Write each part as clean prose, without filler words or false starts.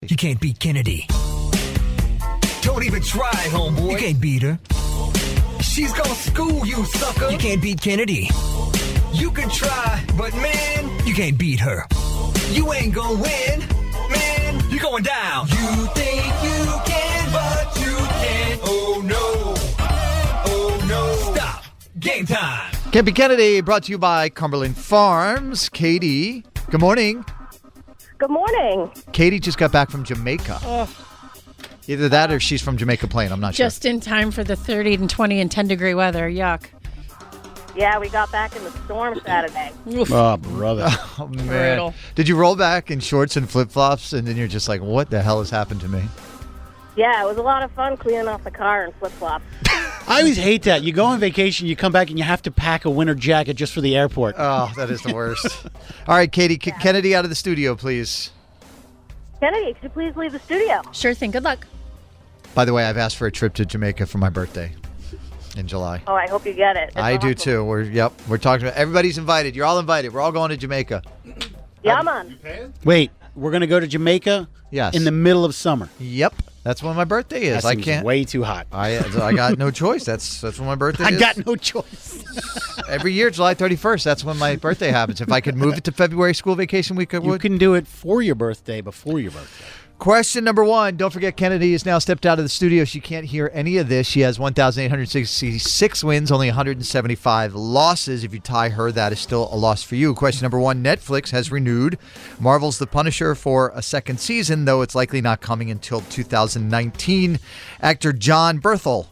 You can't beat Kennedy. Don't even try, homeboy. You can't beat her. She's gonna school you, sucker. You can't beat Kennedy. You can try, but man, you can't beat her. You ain't gonna win, man. You're going down. You think you can, but you can't. Oh no. Oh no. Stop. Game time. Can't Be Kennedy, brought to you by Cumberland Farms. Katie, good morning. Good morning. Katie just got back from Jamaica. Oh. Either that or she's from Jamaica Plain. I'm not sure. Just in time for the 30 and 20 and 10 degree weather. Yuck. Yeah, we got back in the storm Saturday. Oof. Oh, brother. Oh, man. Brutal. Did you roll back in shorts and flip-flops and then you're just like, what the hell has happened to me? Yeah, it was a lot of fun cleaning off the car in flip-flops. I always hate that. You go on vacation, you come back, and you have to pack a winter jacket just for the airport. Oh, that is the worst. All right, Katie, kick Kennedy out of the studio, please. Kennedy, could you please leave the studio? Sure thing. Good luck. By the way, I've asked for a trip to Jamaica for my birthday in July. Oh, I hope you get it. It's I do awesome. too. We're talking about everybody's invited. You're all invited. We're all going to Jamaica. Yeah, man. Wait, we're going to go to Jamaica Yes. in the middle of summer. Yep. That's when my birthday is. That I seems can't. way too hot. I got no choice. That's when my birthday I is. got no choice. Every year, July 31st. That's when my birthday happens. If I could move it to February school vacation week, I You would. can do it for your birthday, before your birthday. Question number one. Don't forget, Kennedy has now stepped out of the studio. She can't hear any of this. She has 1,866 wins, only 175 losses. If you tie her, that is still a loss for you. Question number one. Netflix has renewed Marvel's The Punisher for a second season, though it's likely not coming until 2019. Actor John Bernthal,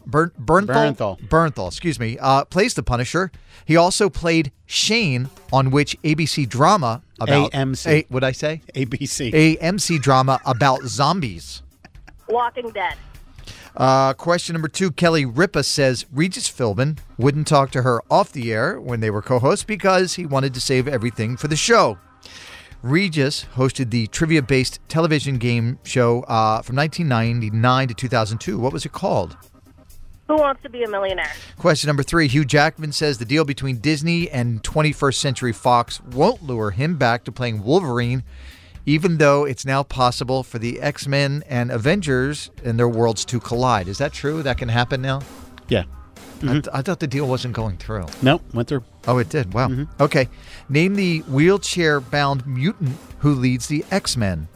plays the Punisher. He also played Shane on which ABC drama about... AMC. What'd I say? ABC. AMC drama about zombies. Walking Dead. Question number two. Kelly Ripa says Regis Philbin wouldn't talk to her off the air when they were co-hosts because he wanted to save everything for the show. Regis hosted the trivia-based television game show from 1999 to 2002. What was it called? Who Wants to Be a Millionaire? Question number three. Hugh Jackman says the deal between Disney and 21st Century Fox won't lure him back to playing Wolverine, even though it's now possible for the X-Men and Avengers and their worlds to collide. Is that true? That can happen now? Yeah. I thought the deal wasn't going through. No, went through. Oh, it did? Wow. Okay. Name the wheelchair-bound mutant who leads the X-Men.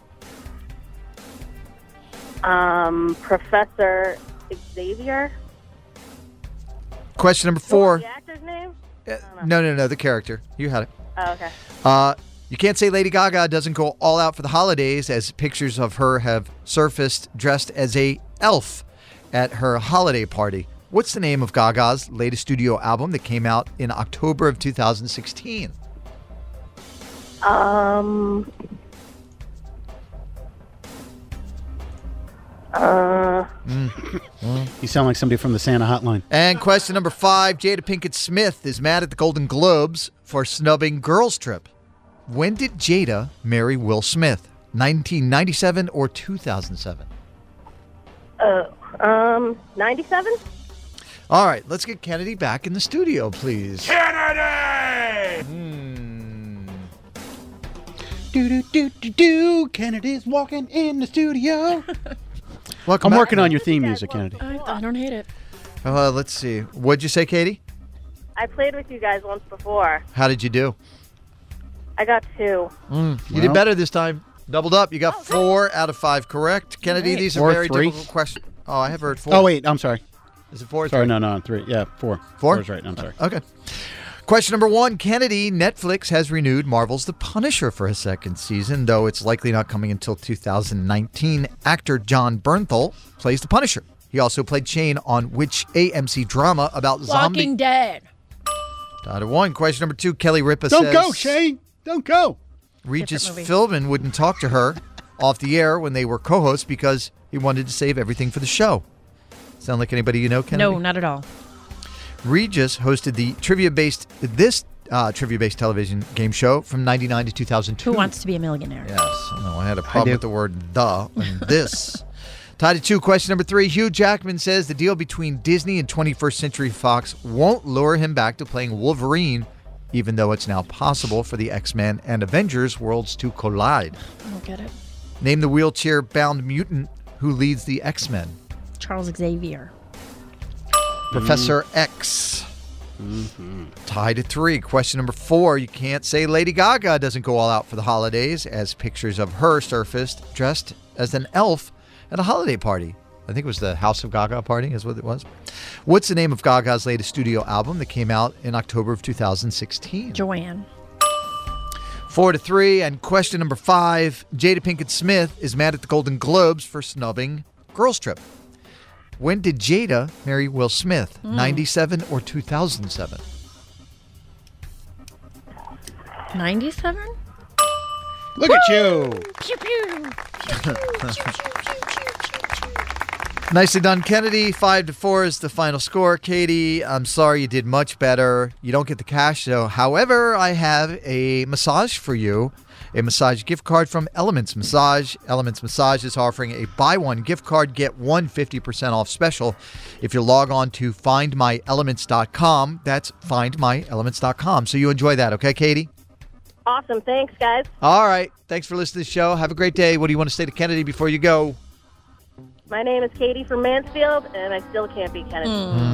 Professor Xavier. Question number What four. was the actor's name? No, the character. You had it. Oh, okay. You can't say Lady Gaga doesn't go all out for the holidays, as pictures of her have surfaced dressed as a elf at her holiday party. What's the name of Gaga's latest studio album that came out in October of 2016? You sound like somebody from the Santa Hotline. And question number five. Jada Pinkett Smith is mad at the Golden Globes for snubbing Girls Trip. When did Jada marry Will Smith? 1997 or 2007? 97? All right, let's get Kennedy back in the studio, please. Kennedy! Do. Kennedy's walking in the studio. Welcome I'm back. working on your theme music, Kennedy. I don't hate it. Let's see. What'd you say, Katie? I played with you guys once before. How did you do? I got 2. You did better this time. Doubled up. You got 4 out of 5 correct. Kennedy, Great. these are Or very 3. difficult questions. Oh, I have heard 4. Oh, wait, I'm sorry. Is it 4 or 3? Sorry, no, 3. Yeah, 4. 4? 4 is right, I'm sorry. Okay. Question number 1. Kennedy, Netflix has renewed Marvel's The Punisher for a second season, though it's likely not coming until 2019. Actor John Bernthal plays the Punisher. He also played Shane on which AMC drama about Walking Dead. Out of 1. Question number 2. Kelly Ripa Don't says... go, Shane. Don't go. Regis Different movie. Philbin wouldn't talk to her off the air when they were co-hosts because he wanted to save everything for the show. Sound like anybody you know, Kennedy? No, not at all. Regis hosted the trivia-based television game show from 99 to 2002. Who Wants to Be a Millionaire? Yes. No, I had a problem with the word "the" and this. Tied at 2. Question number 3. Hugh Jackman says the deal between Disney and 21st Century Fox won't lure him back to playing Wolverine, even though it's now possible for the X-Men and Avengers worlds to collide. I don't get it. Name the wheelchair-bound mutant who leads the X-Men. Charles Xavier. Professor X. Tied at 3. Question number 4. You can't say Lady Gaga doesn't go all out for the holidays, as pictures of her surfaced dressed as an elf at a holiday party. I think it was the House of Gaga party is what it was. What's the name of Gaga's latest studio album that came out in October of 2016? Joanne. 4-3. And question number 5. Jada Pinkett Smith is mad at the Golden Globes for snubbing Girls Trip. When did Jada marry Will Smith? 97 or 2007? 97? Look at you. Pew, pew. Nicely done, Kennedy. 5-4 is the final score. Katie, I'm sorry you did much better. You don't get the cash, though. However, I have a massage for you. A massage gift card from Elements Massage. Elements Massage is offering a buy one gift card, get one 50% off special. If you log on to findmyelements.com, that's findmyelements.com. So you enjoy that, okay, Katie? Awesome. Thanks, guys. All right. Thanks for listening to the show. Have a great day. What do you want to say to Kennedy before you go? My name is Katie from Mansfield, and I still can't beat Kennedy.